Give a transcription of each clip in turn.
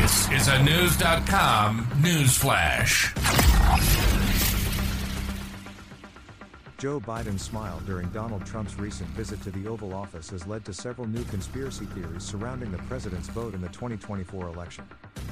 This is a News.com news flash. Joe Biden's smile during Donald Trump's recent visit to the Oval Office has led to several new conspiracy theories surrounding the president's vote in the 2024 election.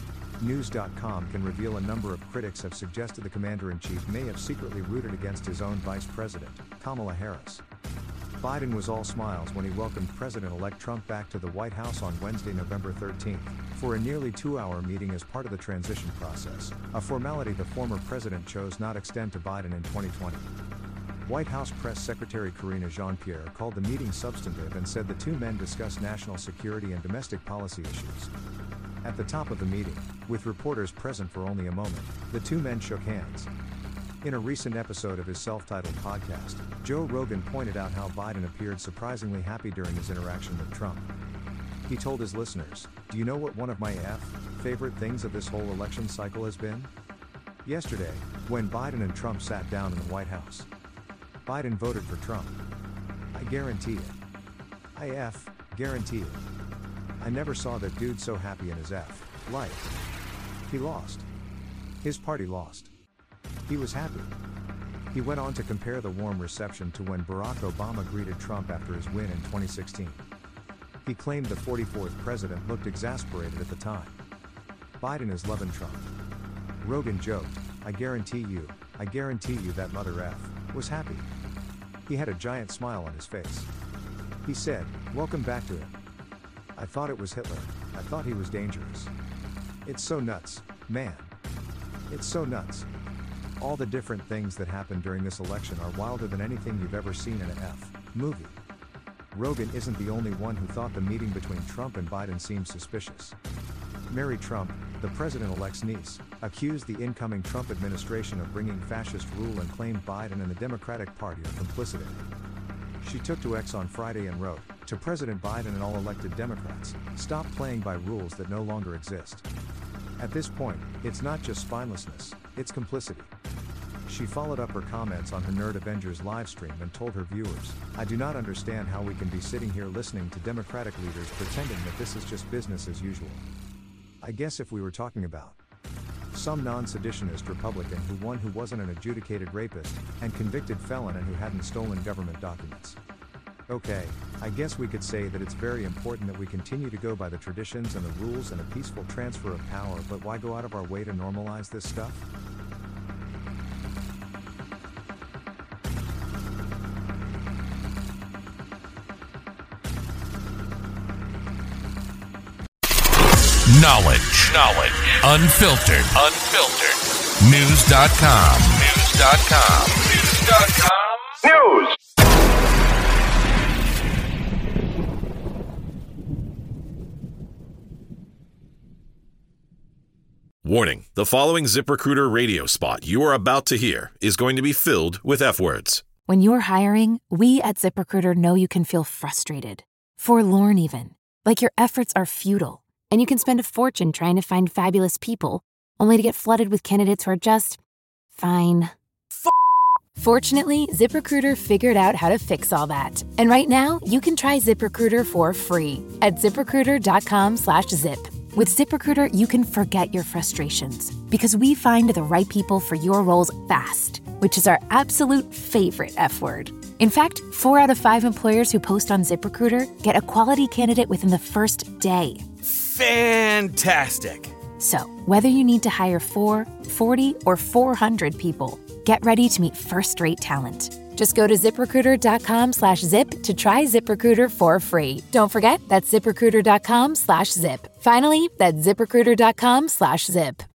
News.com can reveal a number of critics have suggested the commander-in-chief may have secretly rooted against his own vice president, Kamala Harris. Biden was all smiles when he welcomed President-elect Trump back to the White House on Wednesday, November 13, for a nearly 2-hour meeting as part of the transition process, a formality the former president chose not extend to Biden in 2020. White House Press Secretary Karine Jean-Pierre called the meeting substantive and said the two men discussed national security and domestic policy issues. At the top of the meeting, with reporters present for only a moment, the two men shook hands. In a recent episode of his self-titled podcast, Joe Rogan pointed out how Biden appeared surprisingly happy during his interaction with Trump. He told his listeners, "Do you know what one of my favorite things of this whole election cycle has been? Yesterday, when Biden and Trump sat down in the White House. Biden voted for Trump. I guarantee it. I guarantee it. I never saw that dude so happy in his life. He lost. His party lost. He was happy." He went on to compare the warm reception to when Barack Obama greeted Trump after his win in 2016. He claimed the 44th president looked exasperated at the time. Biden is loving Trump. Rogan joked, I guarantee you that mother F was happy. He had a giant smile on his face. He said, "Welcome back to it. I thought it was Hitler. I thought he was dangerous. It's so nuts, man. It's so nuts. All the different things that happened during this election are wilder than anything you've ever seen in a movie." Rogan isn't the only one who thought the meeting between Trump and Biden seemed suspicious. Mary Trump, the president-elect's niece, accused the incoming Trump administration of bringing fascist rule and claimed Biden and the Democratic Party are complicit in it. She took to X on Friday and wrote, "To President Biden and all elected Democrats, stop playing by rules that no longer exist. At this point, it's not just spinelessness, it's complicity." She followed up her comments on her Nerd Avengers livestream and told her viewers, "I do not understand how we can be sitting here listening to Democratic leaders pretending that this is just business as usual. I guess if we were talking about some non-seditionist Republican who wasn't an adjudicated rapist, and convicted felon and who hadn't stolen government documents. Okay, I guess we could say that it's very important that we continue to go by the traditions and the rules and a peaceful transfer of power, but why go out of our way to normalize this stuff?" Knowledge. Unfiltered. News.com. News. Warning, the following ZipRecruiter radio spot you are about to hear is going to be filled with F-words. When you're hiring, we at ZipRecruiter know you can feel frustrated, forlorn even, like your efforts are futile. And you can spend a fortune trying to find fabulous people, only to get flooded with candidates who are just fine. Fortunately, ZipRecruiter figured out how to fix all that. And right now, you can try ZipRecruiter for free at ZipRecruiter.com/zip. With ZipRecruiter, you can forget your frustrations because we find the right people for your roles fast, which is our absolute favorite F word. In fact, 4 out of 5 employers who post on ZipRecruiter get a quality candidate within the first day. Fantastic. So, whether you need to hire 4, 40, or 400 people, get ready to meet first-rate talent. Just go to ZipRecruiter.com/zip to try ZipRecruiter for free. Don't forget, that's ZipRecruiter.com/zip. Finally, that's ZipRecruiter.com/zip.